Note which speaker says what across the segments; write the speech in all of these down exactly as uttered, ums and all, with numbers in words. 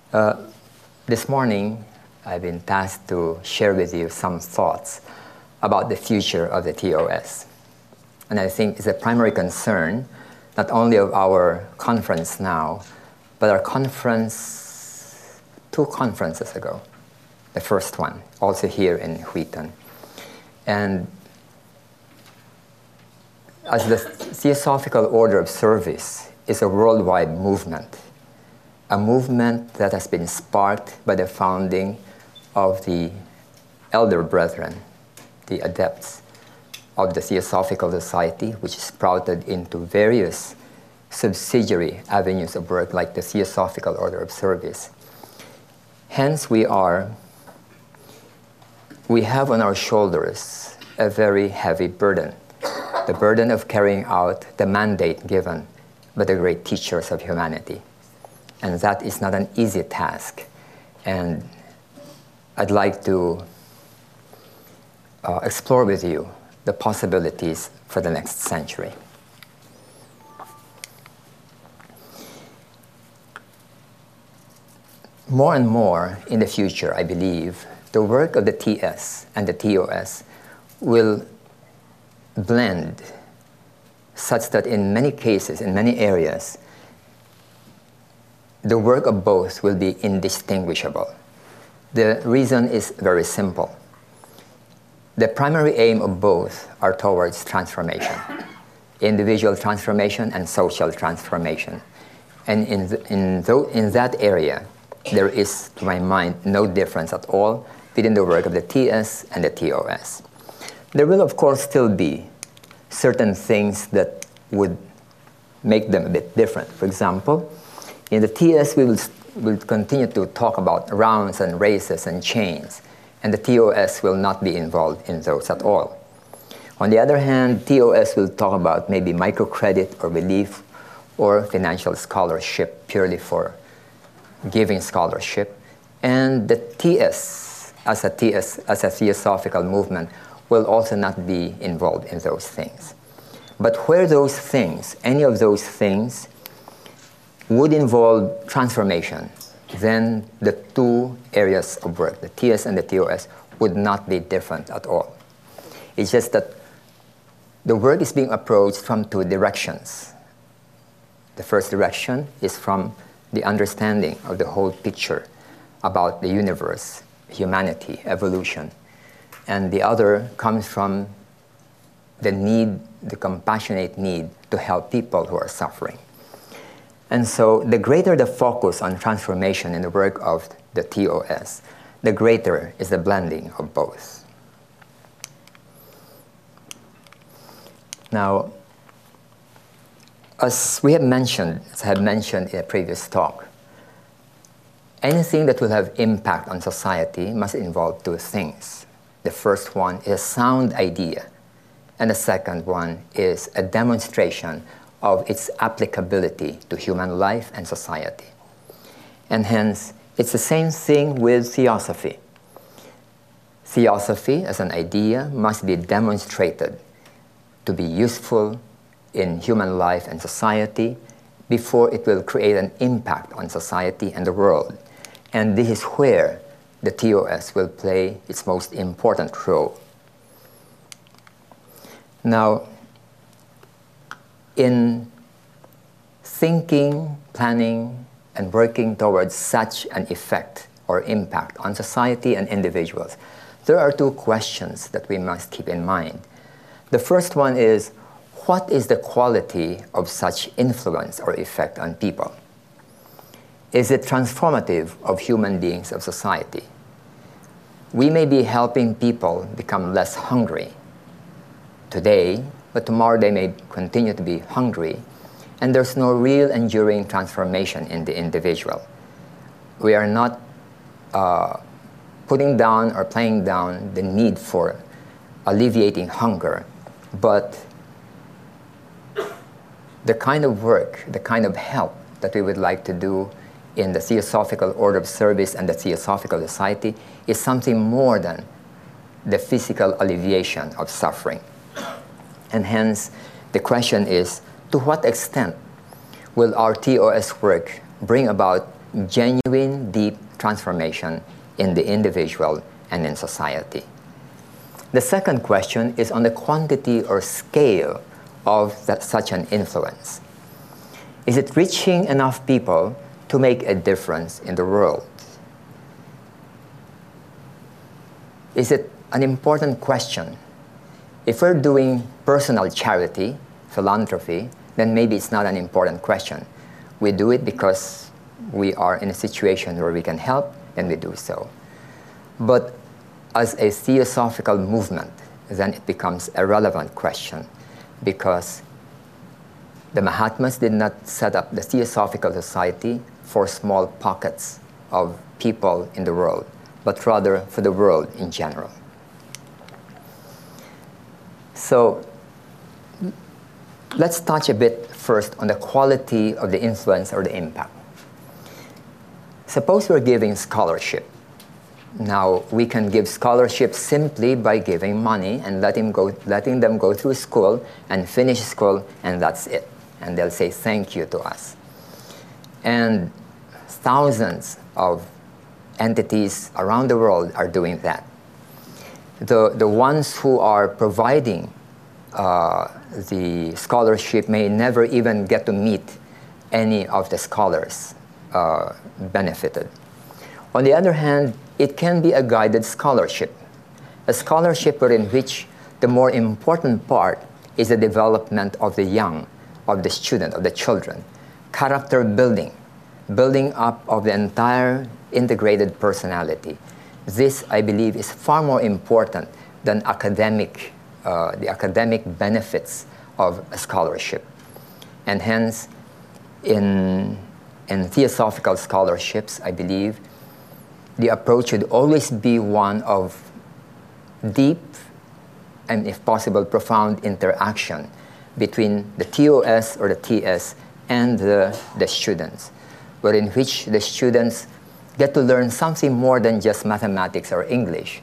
Speaker 1: Uh, this morning, I've been tasked to share with you some thoughts about the future of the T O S. And I think it's a primary concern, not only of our conference now, but our conference two conferences ago. The first one, also here in Wheaton. And as the Theosophical Order of Service is a worldwide movement, a movement that has been sparked by the founding of the elder brethren, the adepts of the Theosophical Society, which sprouted into various subsidiary avenues of work like the Theosophical Order of Service. Hence, we are, we have on our shoulders a very heavy burden, the burden of carrying out the mandate given by the great teachers of humanity. And that is not an easy task. And I'd like to uh, explore with you the possibilities for the next century. More and more in the future, I believe, the work of the T S and the T O S will blend such that in many cases, in many areas, the work of both will be indistinguishable. The reason is very simple. The primary aim of both are towards transformation, individual transformation and social transformation. And in, the, in, th in that area, there is, to my mind, no difference at all between the work of the T S and the T O S. There will, of course, still be certain things that would make them a bit different. For example, in the T S, we will, will continue to talk about rounds and races and chains, and the T O S will not be involved in those at all. On the other hand, T O S will talk about maybe microcredit or relief or financial scholarship purely for giving scholarship, and the T S, as a T S, as a theosophical movement, will also not be involved in those things. But where those things, any of those things, would involve transformation, then the two areas of work, the T S and the T O S, would not be different at all. It's just that the work is being approached from two directions. The first direction is from the understanding of the whole picture about the universe, humanity, evolution. And the other comes from the need, the compassionate need to help people who are suffering. And so the greater the focus on transformation in the work of the T O S, the greater is the blending of both. Now, as we have mentioned, as I have mentioned in a previous talk, anything that will have impact on society must involve two things. The first one is a sound idea, and the second one is a demonstration of its applicability to human life and society. And hence, it's the same thing with theosophy. Theosophy, as an idea, must be demonstrated to be useful in human life and society before it will create an impact on society and the world. And this is where the T O S will play its most important role. Now, in thinking, planning, and working towards such an effect or impact on society and individuals, there are two questions that we must keep in mind. The first one is, what is the quality of such influence or effect on people? Is it transformative of human beings of society? We may be helping people become less hungry today, but tomorrow they may continue to be hungry, and there's no real enduring transformation in the individual. We are not uh, putting down or playing down the need for alleviating hunger, but the kind of work, the kind of help that we would like to do in the Theosophical Order of Service and the Theosophical Society is something more than the physical alleviation of suffering. And hence, the question is, to what extent will our T O S work bring about genuine, deep transformation in the individual and in society. The second question is on the quantity or scale of that, such an influence. Is it reaching enough people to make a difference in the world? Is it an important question? If we're doing personal charity, philanthropy, then maybe it's not an important question. We do it because we are in a situation where we can help, and we do so. But as a theosophical movement, then it becomes a relevant question, because the Mahatmas did not set up the Theosophical Society for small pockets of people in the world, but rather for the world in general. So let's touch a bit first on the quality of the influence or the impact. Suppose we're giving scholarship. Now, we can give scholarship simply by giving money and letting, go, letting them go through school and finish school, and that's it. And they'll say thank you to us. And thousands of entities around the world are doing that. The, the ones who are providing uh, the scholarship may never even get to meet any of the scholars uh, benefited. On the other hand, it can be a guided scholarship, a scholarship in which the more important part is the development of the young, of the student, of the children, character building, building up of the entire integrated personality. This, I believe, is far more important than academic, uh, the academic benefits of a scholarship. And hence, in, in theosophical scholarships, I believe, the approach should always be one of deep and, if possible, profound interaction between the T O S or the T S and the, the students, but in which the students get to learn something more than just mathematics or English.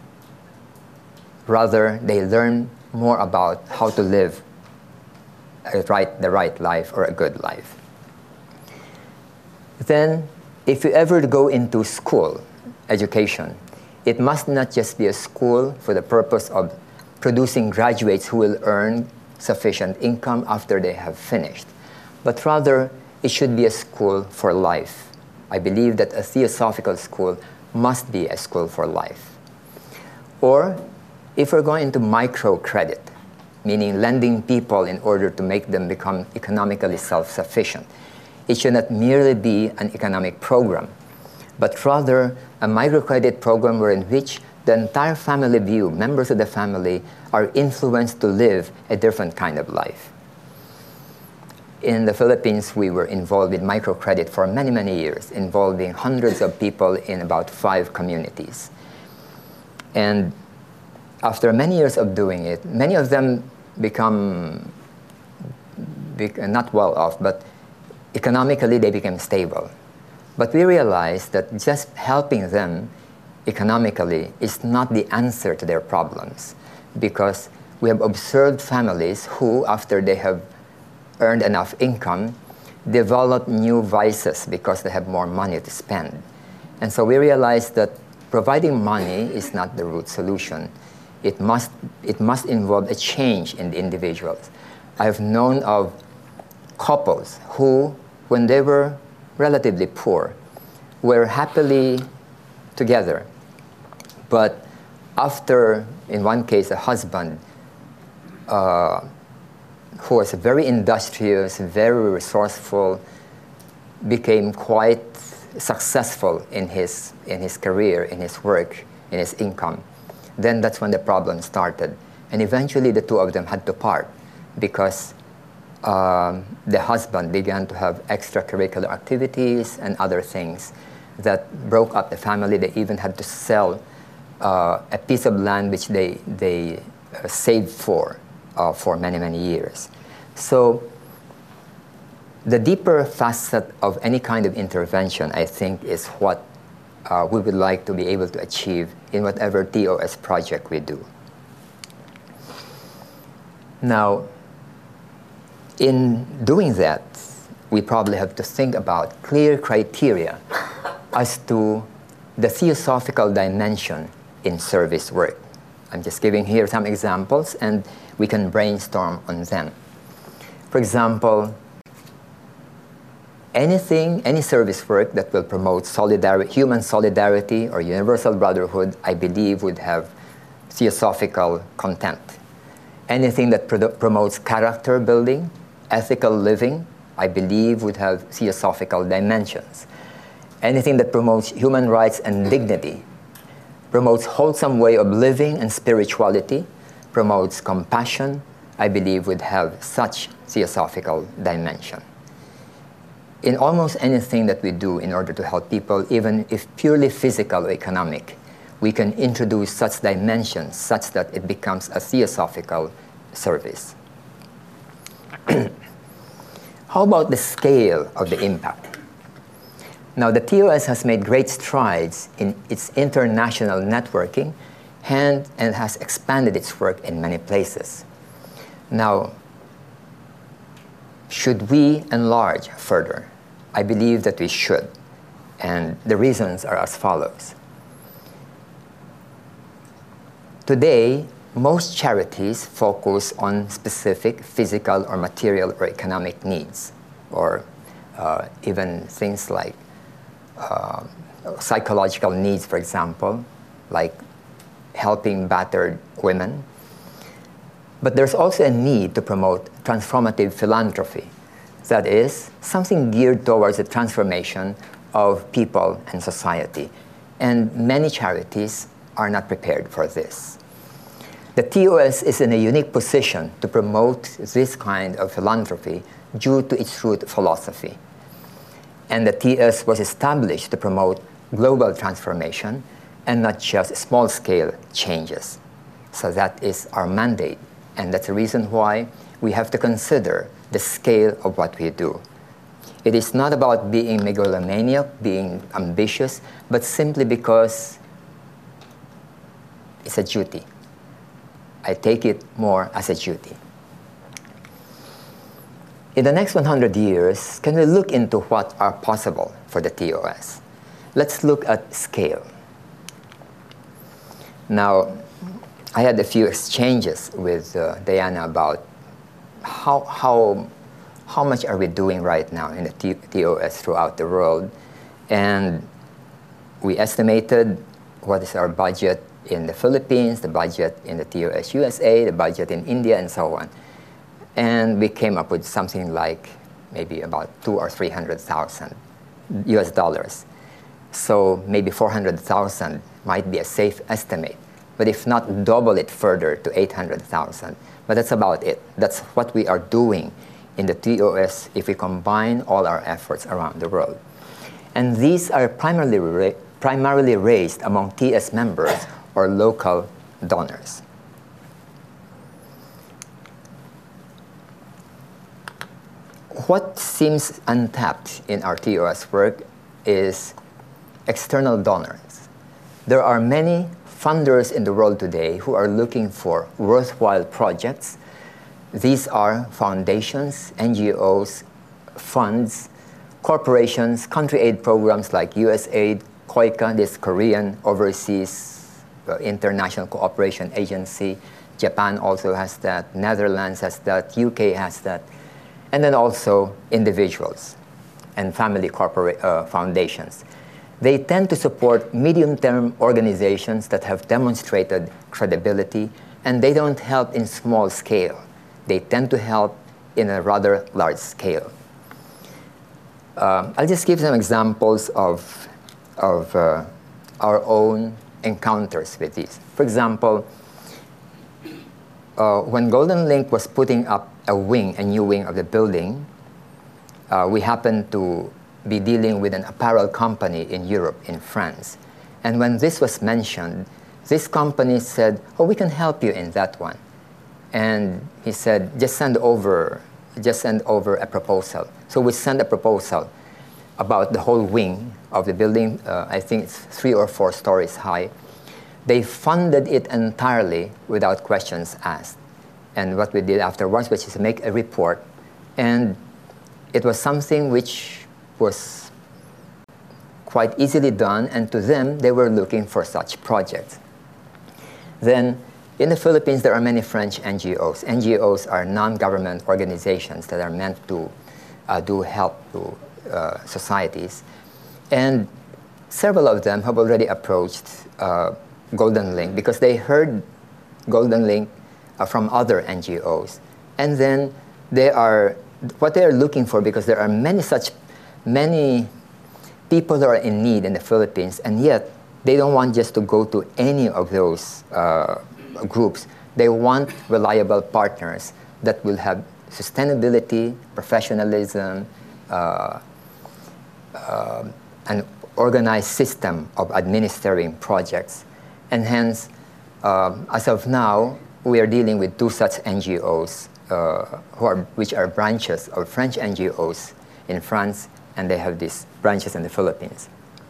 Speaker 1: Rather, they learn more about how to live a right, the right life or a good life. Then, if you ever go into school, education, it must not just be a school for the purpose of producing graduates who will earn sufficient income after they have finished, but rather it should be a school for life. I believe that a theosophical school must be a school for life. Or if we're going into microcredit, meaning lending people in order to make them become economically self-sufficient, it should not merely be an economic program, but rather a microcredit program wherein which the entire family view, members of the family, are influenced to live a different kind of life. In the Philippines, we were involved with microcredit for many, many years, involving hundreds of people in about five communities. And after many years of doing it, many of them become, not well off, but economically they became stable. But we realized that just helping them economically is not the answer to their problems, because we have observed families who, after they have earned enough income, develop new vices because they have more money to spend. And so we realized that providing money is not the root solution. It must, it must involve a change in the individuals. I've known of couples who, when they were relatively poor, were happily together. But after, in one case, a husband uh, who was very industrious, very resourceful, became quite successful in his, in his career, in his work, in his income. Then that's when the problem started. And eventually the two of them had to part because um, the husband began to have extracurricular activities and other things that broke up the family. They even had to sell uh, a piece of land which they, they uh, saved for, uh, for many, many years. So the deeper facet of any kind of intervention, I think, is what uh, we would like to be able to achieve in whatever T O S project we do. Now, in doing that, we probably have to think about clear criteria as to the theosophical dimension in service work. I'm just giving here some examples, and we can brainstorm on them. For example, anything, any service work that will promote solidari- human solidarity or universal brotherhood, I believe would have theosophical content. Anything that pro- promotes character building, ethical living, I believe would have theosophical dimensions. Anything that promotes human rights and dignity, promotes wholesome way of living and spirituality, promotes compassion, I believe would have such theosophical dimension. In almost anything that we do in order to help people, even if purely physical or economic, we can introduce such dimensions such that it becomes a theosophical service. How about the scale of the impact? Now, the T O S has made great strides in its international networking and, and has expanded its work in many places. Now, should we enlarge further? I believe that we should, and the reasons are as follows. Today, most charities focus on specific physical or material or economic needs, or uh, even things like uh, psychological needs, for example, like helping battered women. But there's also a need to promote transformative philanthropy. That is, something geared towards the transformation of people and society. And many charities are not prepared for this. The T O S is in a unique position to promote this kind of philanthropy due to its root philosophy. And the T O S was established to promote global transformation and not just small-scale changes. So that is our mandate. And that's the reason why we have to consider the scale of what we do. It is not about being megalomaniac, being ambitious, but simply because it's a duty. I take it more as a duty. In the next one hundred years, can we look into what are possible for the T O S? Let's look at scale. Now, I had a few exchanges with uh, Diana about how, how, how much are we doing right now in the T T O S throughout the world. And we estimated what is our budget in the Philippines, the budget in the T O S U S A, the budget in India, and so on. And we came up with something like maybe about two or three hundred thousand U S dollars. So maybe four hundred thousand might be a safe estimate. But if not, double it further to eight hundred thousand. But that's about it. That's what we are doing in the T O S if we combine all our efforts around the world. And these are primarily, ra primarily raised among T S members or local donors. What seems untapped in our T O S work is external donors. There are many funders in the world today who are looking for worthwhile projects. These are foundations, N G Os, funds, corporations, country aid programs like U S A I D, KOICA, this Korean Overseas uh, International Cooperation Agency. Japan also has that, Netherlands has that, U K has that, and then also individuals and family corporate uh, foundations. They tend to support medium-term organizations that have demonstrated credibility, and they don't help in small scale. They tend to help in a rather large scale. Um, I'll just give some examples of, of uh, our own encounters with these. For example, uh, when Golden Link was putting up a wing, a new wing of the building, uh, we happened to be dealing with an apparel company in Europe, in France. And when this was mentioned, this company said, oh, we can help you in that one. And he said, just send over, just send over a proposal. So we sent a proposal about the whole wing of the building. Uh, I think it's three or four stories high. They funded it entirely without questions asked. And what we did afterwards was just make a report. And it was something which was quite easily done, and to them, they were looking for such projects. Then, in the Philippines, there are many French N G Os. N G Os are non-government organizations that are meant to uh, do help to uh, societies. And several of them have already approached uh, Golden Link because they heard Golden Link uh, from other N G Os. And then they are, what they are looking for, because there are many such, many people who are in need in the Philippines, and yet they don't want just to go to any of those uh, groups. They want reliable partners that will have sustainability, professionalism, uh, uh, an organized system of administering projects. And hence, uh, as of now, we are dealing with two such N G Os, uh, who are, which are branches of French N G Os in France, and they have these branches in the Philippines.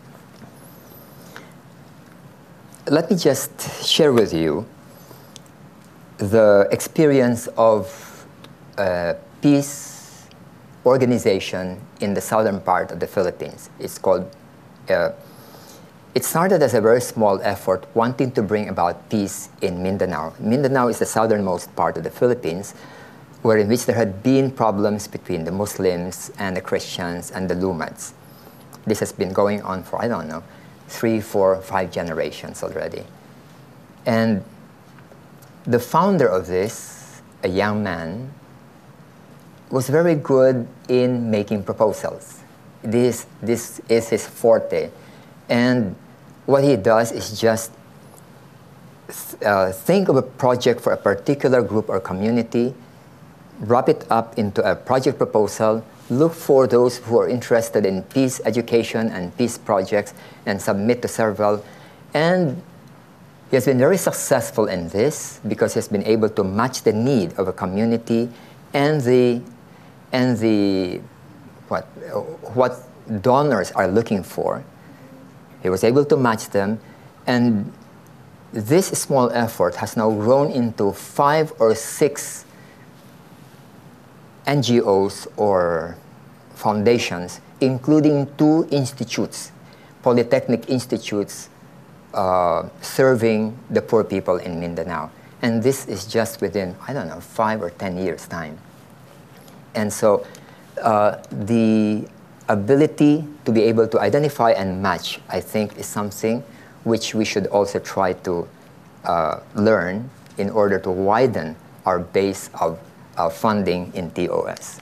Speaker 1: Let me just share with you the experience of a peace organization in the southern part of the Philippines. It's called, uh, it started as a very small effort wanting to bring about peace in Mindanao. Mindanao is the southernmost part of the Philippines, where in which there had been problems between the Muslims and the Christians and the Lumads. This has been going on for, I don't know, three, four, five generations already. And the founder of this, a young man, was very good in making proposals. This, this is his forte. And what he does is just uh, think of a project for a particular group or community, wrap it up into a project proposal, look for those who are interested in peace education and peace projects, and submit to several. And he has been very successful in this because he has been able to match the need of a community and the, and the what, what donors are looking for. He was able to match them, and this small effort has now grown into five or six N G Os or foundations, including two institutes, polytechnic institutes, uh, serving the poor people in Mindanao. And this is just within, I don't know, five or ten years' time. And so uh, the ability to be able to identify and match, I think, is something which we should also try to uh, learn in order to widen our base of Uh, funding in T O S.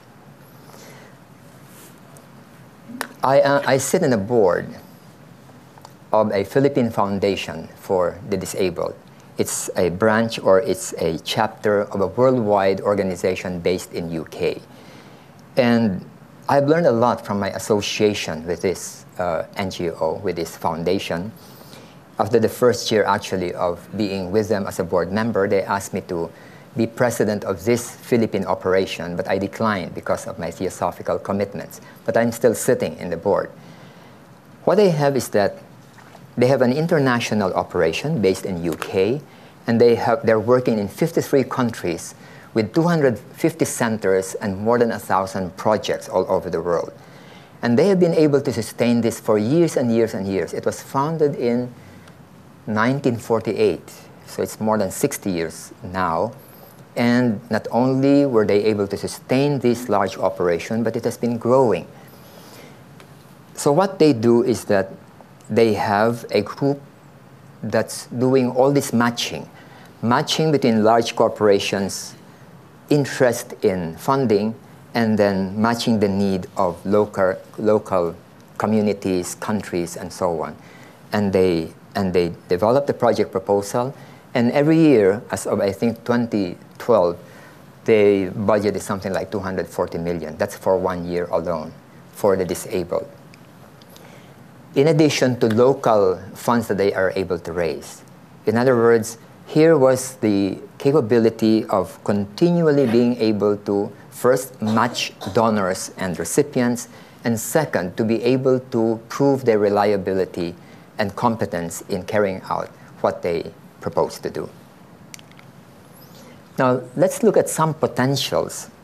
Speaker 1: I, uh, I sit in a board of a Philippine Foundation for the Disabled. It's a branch or it's a chapter of a worldwide organization based in U K. And I've learned a lot from my association with this uh, N G O, with this foundation. After the first year actually of being with them as a board member, they asked me to be president of this Philippine operation, but I declined because of my theosophical commitments. But I'm still sitting in the board. What they have is that they have an international operation based in U K, and they have, they're working in fifty-three countries with two hundred fifty centers and more than one thousand projects all over the world. And they have been able to sustain this for years and years and years. It was founded in nineteen forty-eight, so it's more than sixty years now. And not only were they able to sustain this large operation, but it has been growing. So what they do is that they have a group that's doing all this matching, matching between large corporations' interest in funding and then matching the need of local, local communities, countries, and so on. And they, and they develop the project proposal. And every year, as of I think twenty twelve, the budget is something like two hundred forty million. That's for one year alone for the disabled. In addition to local funds that they are able to raise. In other words, here was the capability of continually being able to first match donors and recipients, and second, to be able to prove their reliability and competence in carrying out what they propose to do. Now, let's look at some potentials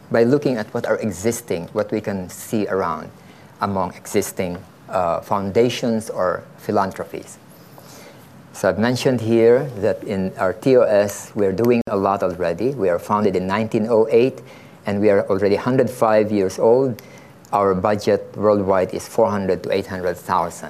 Speaker 1: by looking at what are existing, what we can see around among existing uh, foundations or philanthropies. So I've mentioned here that in our T O S, we're doing a lot already. We are founded in nineteen oh eight, and we are already one hundred five years old. Our budget worldwide is four hundred to eight hundred thousand.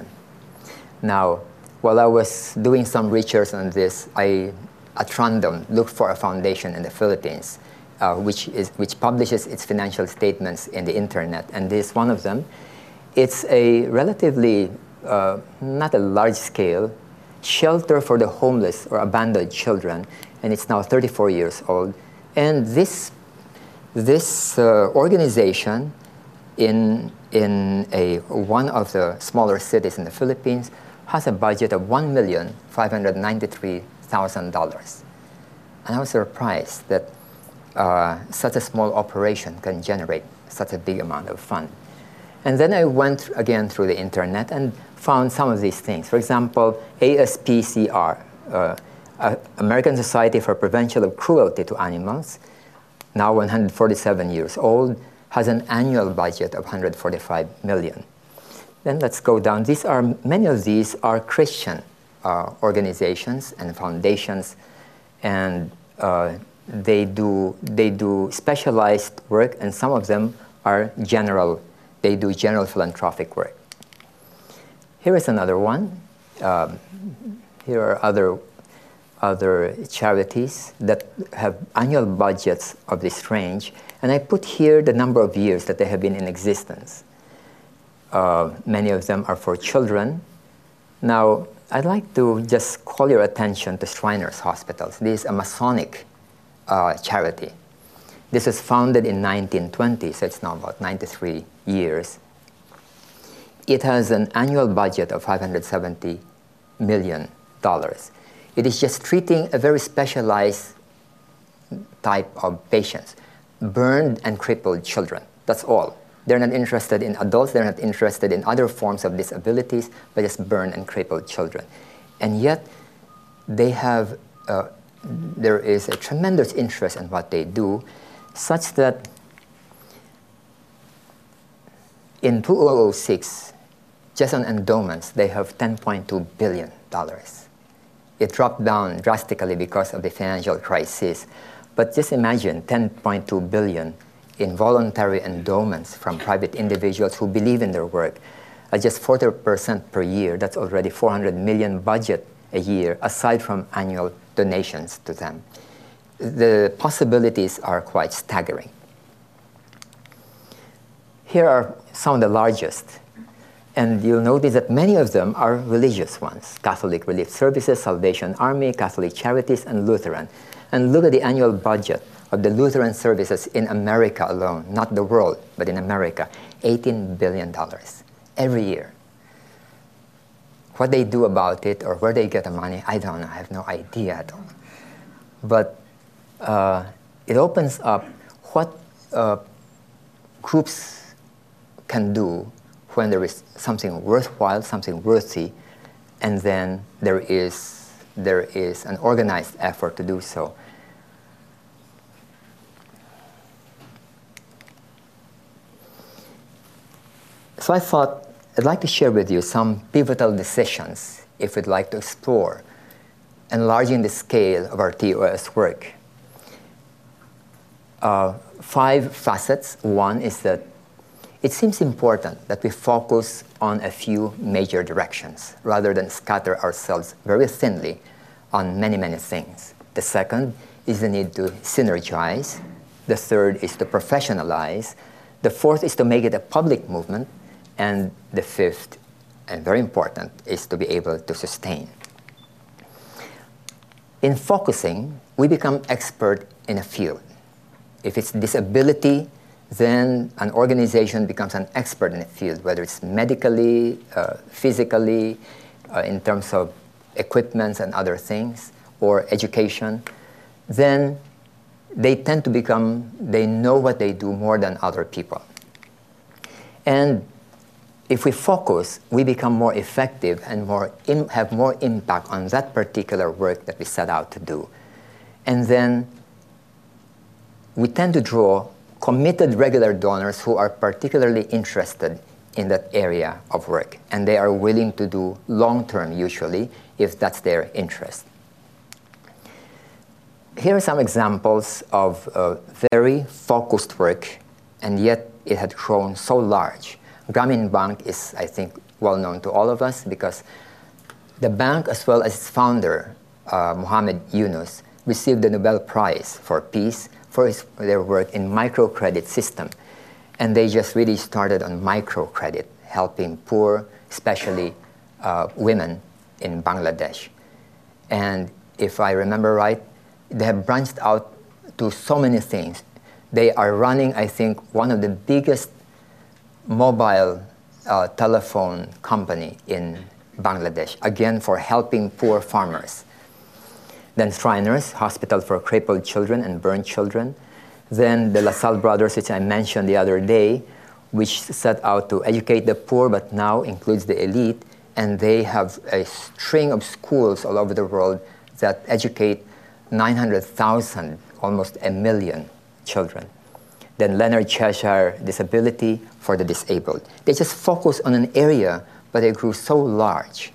Speaker 1: Now, while I was doing some research on this, I, at random, looked for a foundation in the Philippines, uh, which, is, which publishes its financial statements in the internet, and this is one of them. It's a relatively, uh, not a large scale, shelter for the homeless or abandoned children, and it's now thirty-four years old. And this, this uh, organization in, in a, one of the smaller cities in the Philippines has a budget of one million five hundred ninety-three thousand dollars. And I was surprised that uh, such a small operation can generate such a big amount of fund. And then I went again through the internet and found some of these things. For example, A S P C R, uh, uh, American Society for Prevention of Cruelty to Animals, now one hundred forty-seven years old, has an annual budget of one hundred forty-five million. Then let's go down. These are, many of these are Christian uh, organizations and foundations, and uh, they do, they do specialized work, and some of them are general. They do general philanthropic work. Here is another one. Um, here are other, other charities that have annual budgets of this range, and I put here the number of years that they have been in existence. Uh, many of them are for children. Now, I'd like to just call your attention to Shriners Hospitals. This is a Masonic uh, charity. This was founded in nineteen twenty, so it's now about ninety-three years. It has an annual budget of five hundred seventy million dollars. It is just treating a very specialized type of patients, burned and crippled children. That's all. They're not interested in adults, they're not interested in other forms of disabilities, but just burned and crippled children. And yet, they have, uh, there is a tremendous interest in what they do, such that in two thousand six, just on endowments, they have ten point two billion dollars. It dropped down drastically because of the financial crisis. But just imagine ten point two billion dollars in voluntary endowments from private individuals who believe in their work. At just forty percent per year, that's already four hundred million budget a year, aside from annual donations to them. The possibilities are quite staggering. Here are some of the largest. And you'll notice that many of them are religious ones. Catholic Relief Services, Salvation Army, Catholic Charities, and Lutheran. And look at the annual budget of the Lutheran services in America alone, not the world, but in America, eighteen billion dollars every year. What they do about it or where they get the money, I don't know. I have no idea at all. But uh, it opens up what uh, groups can do when there is something worthwhile, something worthy, and then there is, there is an organized effort to do so. So I thought I'd like to share with you some pivotal decisions if we'd like to explore enlarging the scale of our T O S work. Uh, five facets. One is that it seems important that we focus on a few major directions rather than scatter ourselves very thinly on many, many things. The second is the need to synergize. The third is to professionalize. The fourth is to make it a public movement. And the fifth, and very important, is to be able to sustain. In focusing, we become expert in a field. If it's disability, then an organization becomes an expert in a field, whether it's medically, uh, physically, uh, in terms of equipments and other things, or education. Then they tend to become, they know what they do more than other people. And if we focus, we become more effective and more im- have more impact on that particular work that we set out to do. And then we tend to draw committed regular donors who are particularly interested in that area of work, and they are willing to do long-term usually if that's their interest. Here are some examples of uh, very focused work, and yet it had grown so large. Grameen Bank is, I think, well known to all of us because the bank, as well as its founder, uh, Muhammad Yunus, received the Nobel Prize for Peace for his, their work in microcredit system. And they just really started on microcredit, helping poor, especially uh, women in Bangladesh. And if I remember right, they have branched out to so many things. They are running, I think, one of the biggest mobile uh, telephone company in Bangladesh, again, for helping poor farmers. Then Shriners, Hospital for Crippled Children and Burned Children. Then the LaSalle Brothers, which I mentioned the other day, which set out to educate the poor, but now includes the elite. And they have a string of schools all over the world that educate nine hundred thousand, almost a million children. Then Leonard Cheshire Disability for the Disabled. They just focus on an area, but they grew so large.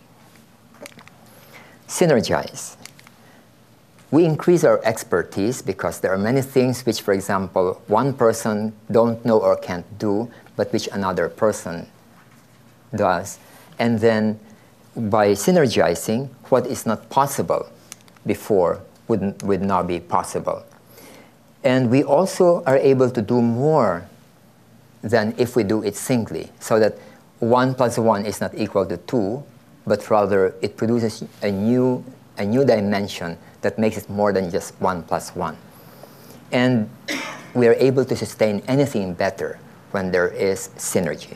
Speaker 1: Synergize. We increase our expertise because there are many things which, for example, one person don't know or can't do, but which another person does. And then by synergizing, what is not possible before would, would now be possible. And we also are able to do more than if we do it singly, so that one plus one is not equal to two, but rather it produces a new, a new dimension that makes it more than just one plus one. And we are able to sustain anything better when there is synergy.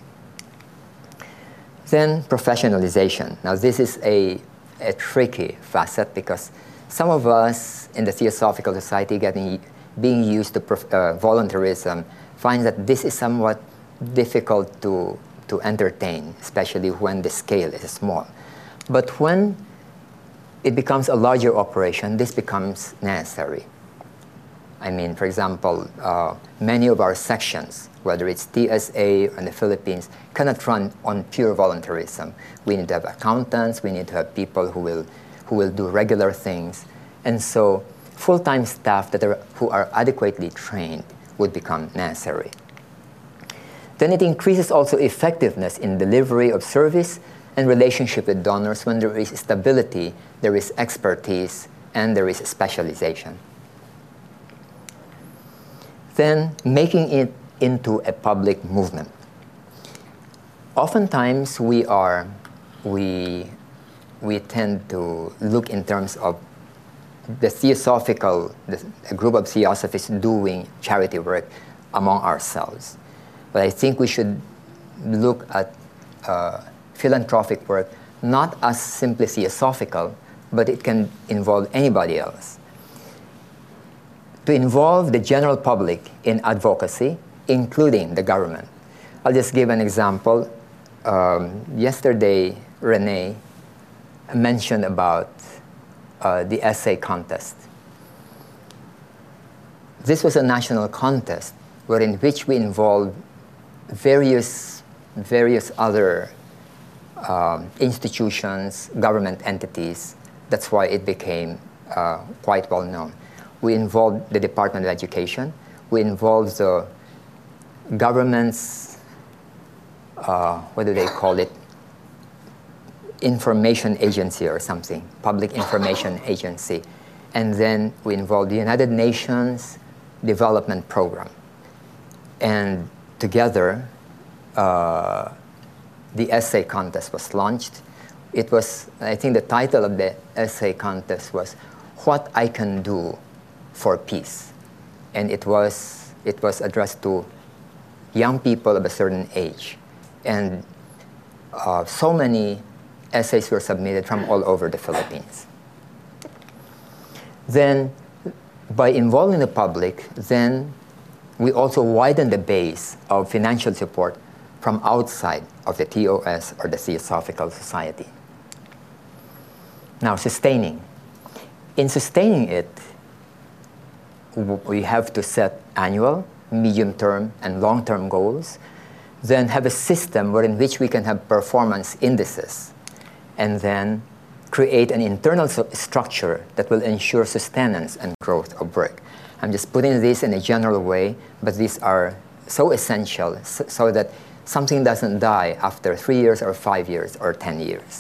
Speaker 1: Then professionalization. Now this is a, a tricky facet because some of us in the Theosophical Society getting, being used to prof, uh, voluntarism find that this is somewhat difficult to, to entertain, especially when the scale is small. But when it becomes a larger operation, this becomes necessary. I mean, for example, uh, many of our sections, whether it's T S A or in the Philippines, cannot run on pure voluntarism. We need to have accountants, we need to have people who will, who will do regular things. And so full-time staff that are, who are adequately trained would become necessary. Then it increases also effectiveness in delivery of service and relationship with donors when there is stability, there is expertise, and there is specialization. Then making it into a public movement. Oftentimes we are, we, we tend to look in terms of the theosophical, the, a group of theosophists doing charity work among ourselves. But I think we should look at uh, philanthropic work not as simply theosophical, but it can involve anybody else. To involve the general public in advocacy, including the government. I'll just give an example. Um, yesterday, Renee mentioned about uh, the essay contest. This was a national contest wherein which we involved various, various other um, institutions, government entities. That's why it became uh, quite well known. We involved the Department of Education. We involved the government's, uh, what do they call it, information agency or something, public information agency. And then we involved the United Nations Development Program. And together, uh, the essay contest was launched. It was, I think the title of the essay contest was, What I Can Do for Peace. And it was, it was addressed to young people of a certain age. And uh, so many essays were submitted from all over the Philippines. Then, by involving the public, then we also widen the base of financial support from outside of the T O S or the Theosophical Society. Now, sustaining. In sustaining it, we have to set annual, medium-term, and long-term goals, then have a system wherein which we can have performance indices, and then create an internal structure that will ensure sustenance and growth of work. I'm just putting this in a general way, but these are so essential so, so that something doesn't die after three years or five years or ten years.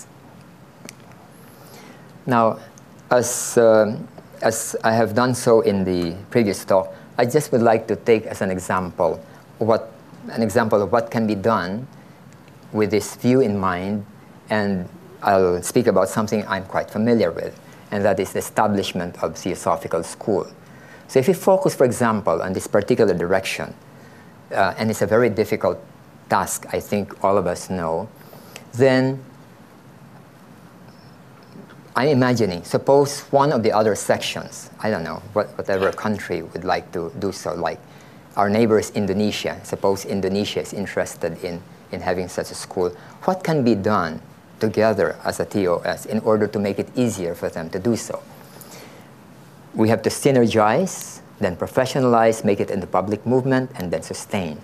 Speaker 1: Now, as, uh, as I have done so in the previous talk, I just would like to take as an example what, an example of what can be done with this view in mind, and I'll speak about something I'm quite familiar with, and that is the establishment of Theosophical School. So if you focus, for example, on this particular direction, uh, and it's a very difficult task, I think all of us know, then I'm imagining, suppose one of the other sections, I don't know, what, whatever country would like to do so, like our neighbors Indonesia, suppose Indonesia is interested in, in having such a school, what can be done together as a T O S in order to make it easier for them to do so? We have to synergize, then professionalize, make it into public movement, and then sustain.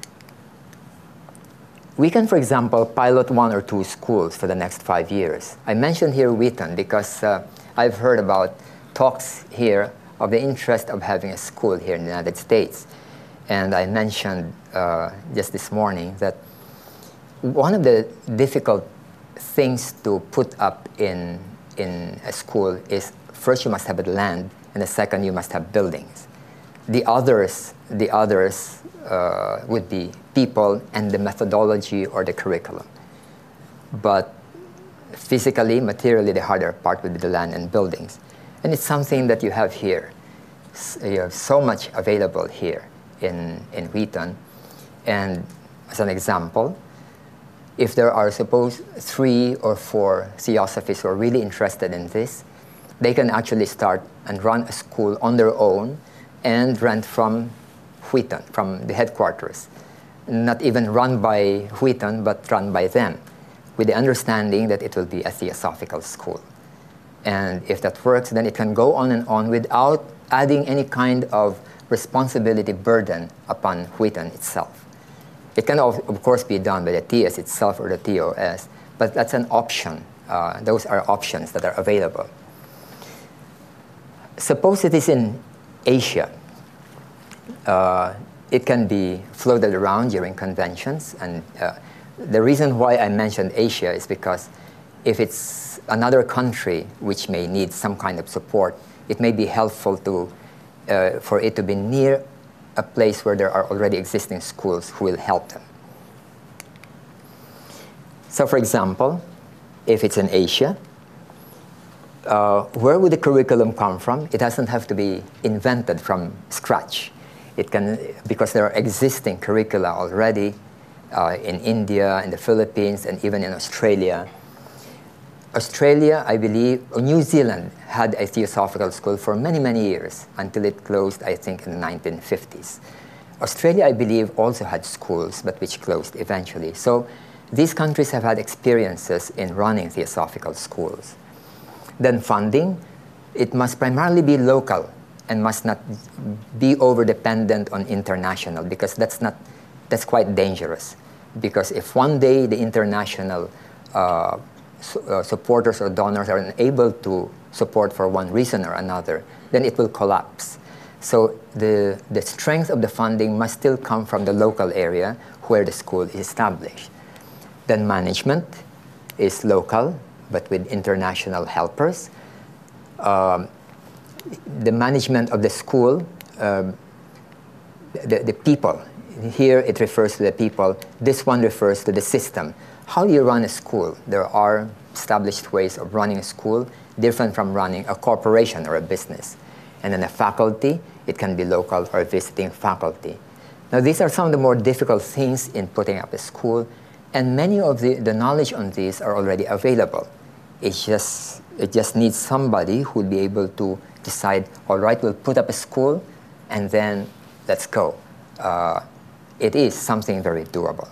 Speaker 1: We can, for example, pilot one or two schools for the next five years. I mentioned here Wheaton because uh, I've heard about talks here of the interest of having a school here in the United States. And I mentioned uh, just this morning that one of the difficult things to put up in, in a school is first you must have the land, and the second you must have buildings. The others, the others uh, would be people and the methodology or the curriculum. But physically, materially, the harder part would be the land and buildings. And it's something that you have here. You have so much available here in, in Wheaton. And as an example, if there are, suppose, three or four theosophists who are really interested in this, they can actually start and run a school on their own and rent from Wheaton, from the headquarters. Not even run by Wheaton, but run by them, with the understanding that it will be a theosophical school. And if that works, then it can go on and on without adding any kind of responsibility burden upon Wheaton itself. It can, of, of course, be done by the T S itself or the T O S, but that's an option. Uh, those are options that are available. Suppose it is in Asia. Uh, it can be floated around during conventions. And uh, the reason why I mentioned Asia is because if it's another country which may need some kind of support, it may be helpful to, uh, for it to be near a place where there are already existing schools who will help them. So for example, if it's in Asia, uh, where would the curriculum come from? It doesn't have to be invented from scratch. It can, because there are existing curricula already uh, in India, in the Philippines, and even in Australia. Australia, I believe, or New Zealand had a theosophical school for many, many years until it closed, I think, in the nineteen fifties. Australia, I believe, also had schools, but which closed eventually. So these countries have had experiences in running theosophical schools. Then funding, it must primarily be local and must not be over-dependent on international, because that's, not, that's quite dangerous. Because if one day the international uh, su uh, supporters or donors are unable to support for one reason or another, then it will collapse. So the, the strength of the funding must still come from the local area where the school is established. Then management is local, but with international helpers. Um, the management of the school, um, the, the people, here it refers to the people, this one refers to the system. How do you run a school? There are established ways of running a school, different from running a corporation or a business. And then a faculty, it can be local or visiting faculty. Now these are some of the more difficult things in putting up a school, and many of the, the knowledge on these are already available. It's just, it just needs somebody who will be able to decide, all right, we'll put up a school, and then let's go. Uh, it is something very doable.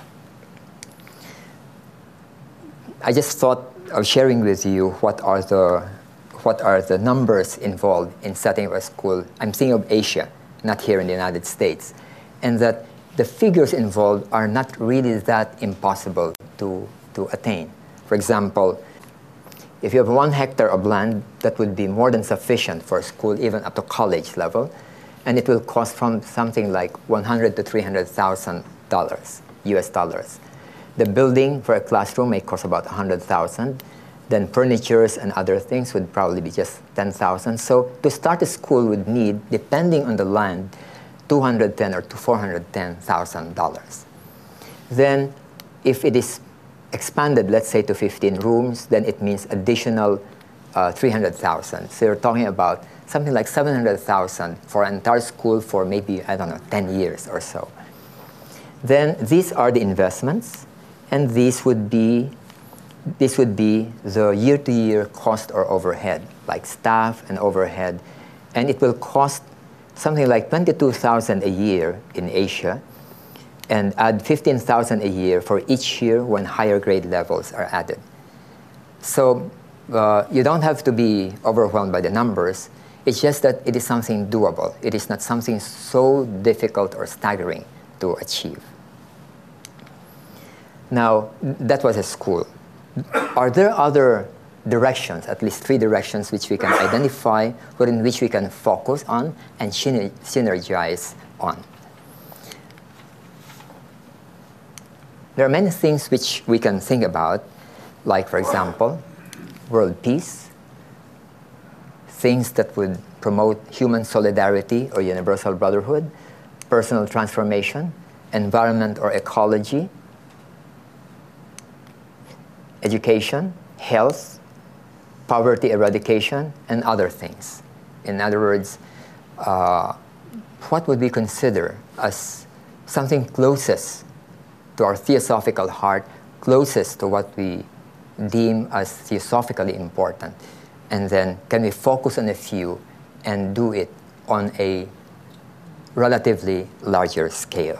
Speaker 1: I just thought of sharing with you what are the, what are the numbers involved in setting up a school. I'm thinking of Asia, not here in the United States. and that the figures involved are not really that impossible to, to attain. For example, if you have one hectare of land, that would be more than sufficient for a school, even up to college level, and it will cost from something like one hundred to three hundred thousand dollars, U S dollars. The building for a classroom may cost about one hundred thousand. Then furnitures and other things would probably be just ten thousand. So to start a school would need, depending on the land, two hundred ten thousand or to four hundred ten thousand dollars. Then if it is expanded, let's say, to fifteen rooms, then it means additional uh, three hundred thousand. So you're talking about something like seven hundred thousand for an entire school for maybe, I don't know, ten years or so. Then these are the investments, and these would be, this would be the year-to-year cost or overhead, like staff and overhead. And it will cost something like twenty-two thousand dollars a year in Asia, and add fifteen thousand dollars a year for each year when higher grade levels are added. So uh, you don't have to be overwhelmed by the numbers. It's just that it is something doable. It is not something so difficult or staggering to achieve. Now, that was a school. Are there other directions, at least three directions, which we can identify, within which we can focus on and synergize on? There are many things which we can think about, like, for example, world peace, things that would promote human solidarity or universal brotherhood, personal transformation, environment or ecology, education, health, poverty eradication, and other things. In other words, uh, what would we consider as something closest to our theosophical heart, closest to what we deem as theosophically important? And then can we focus on a few and do it on a relatively larger scale?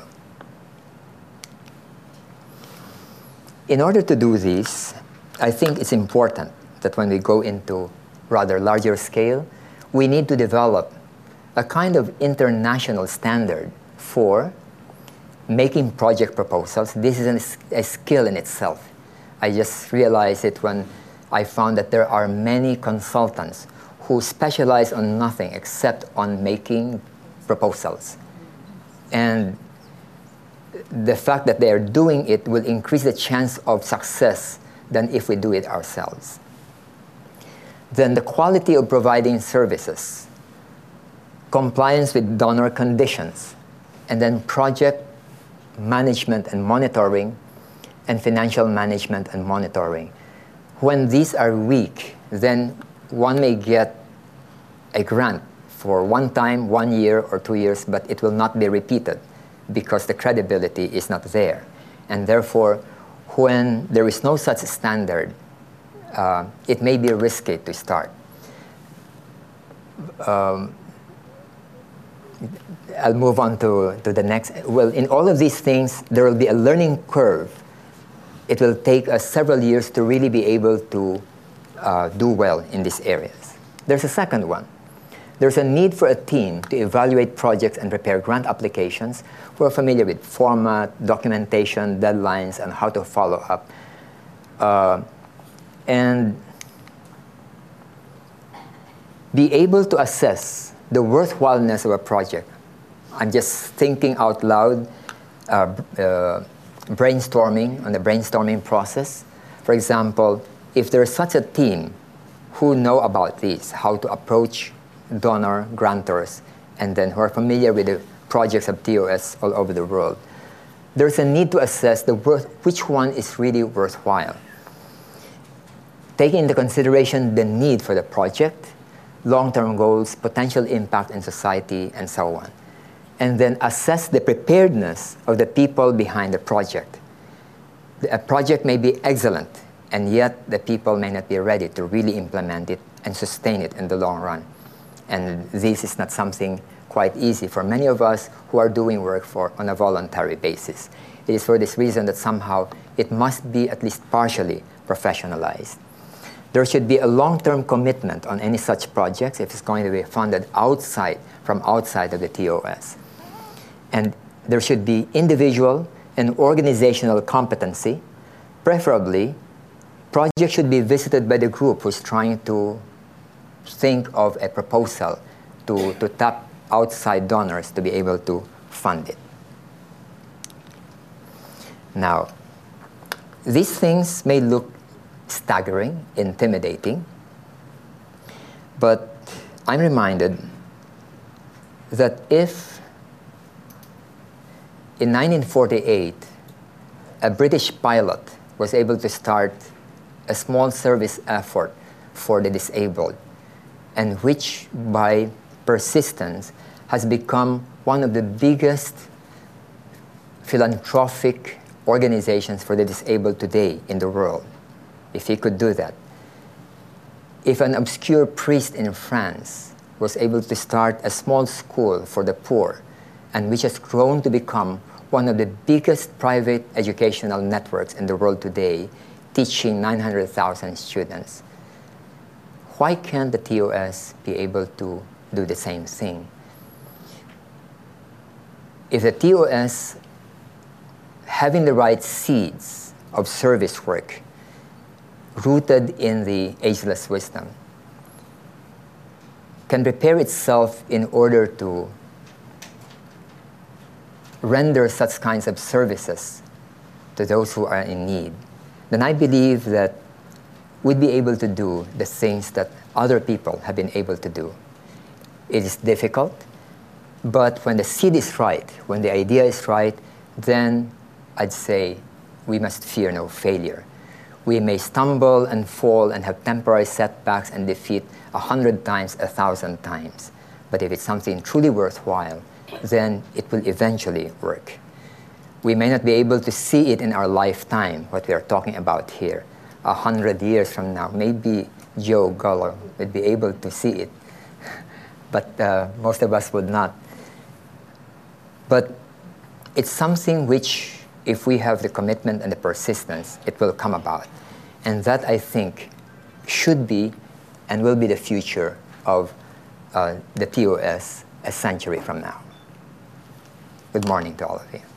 Speaker 1: In order to do this, I think it's important that when we go into rather larger scale, we need to develop a kind of international standard for making project proposals. This is an, a skill in itself. I just realized it when I found that there are many consultants who specialize on nothing except on making proposals. And the fact that they are doing it will increase the chance of success than if we do it ourselves. Then the quality of providing services, compliance with donor conditions, and then project management and monitoring, and financial management and monitoring. When these are weak, then one may get a grant for one time, one year or two years, but it will not be repeated because the credibility is not there. And therefore, when there is no such standard, uh, it may be risky to start. Um, I'll move on to, to the next. Well, in all of these things, there will be a learning curve. It will take us several years to really be able to uh, do well in these areas. There's a second one. There's a need for a team to evaluate projects and prepare grant applications who are familiar with format, documentation, deadlines, and how to follow up. Uh, and be able to assess the worthwhileness of a project. I'm just thinking out loud, uh, uh, brainstorming on the brainstorming process. For example, if there's such a team who know about this, how to approach donor grantors, and then who are familiar with the projects of T O S all over the world, there's a need to assess the worth, which one is really worthwhile. Taking into consideration the need for the project, long-term goals, potential impact in society, and so on. And then assess the preparedness of the people behind the project. A project may be excellent, and yet the people may not be ready to really implement it and sustain it in the long run. And this is not something quite easy for many of us who are doing work for, on a voluntary basis. It is for this reason that somehow it must be at least partially professionalized. There should be a long-term commitment on any such projects if it's going to be funded outside, from outside of the T O S. And there should be individual and organizational competency. Preferably, projects should be visited by the group who's trying to think of a proposal to, to tap outside donors to be able to fund it. Now, these things may look staggering, intimidating, but I'm reminded that if in nineteen forty-eight a British pilot was able to start a small service effort for the disabled, and which by persistence has become one of the biggest philanthropic organizations for the disabled today in the world, if he could do that. If an obscure priest in France was able to start a small school for the poor, and which has grown to become one of the biggest private educational networks in the world today, teaching nine hundred thousand students, why can't the T O S be able to do the same thing? If the T O S, having the right seeds of service work, rooted in the ageless wisdom, can prepare itself in order to render such kinds of services to those who are in need, then I believe that we'd be able to do the things that other people have been able to do. It is difficult, but when the seed is right, when the idea is right, then I'd say we must fear no failure. We may stumble and fall and have temporary setbacks and defeat a hundred times, a thousand times. But if it's something truly worthwhile, then it will eventually work. We may not be able to see it in our lifetime, what we are talking about here. A hundred years from now, maybe Joe Guller would be able to see it, but uh, most of us would not. But it's something which, if we have the commitment and the persistence, it will come about. And that, I think, should be and will be the future of uh, the T O S a century from now. Good morning to all of you.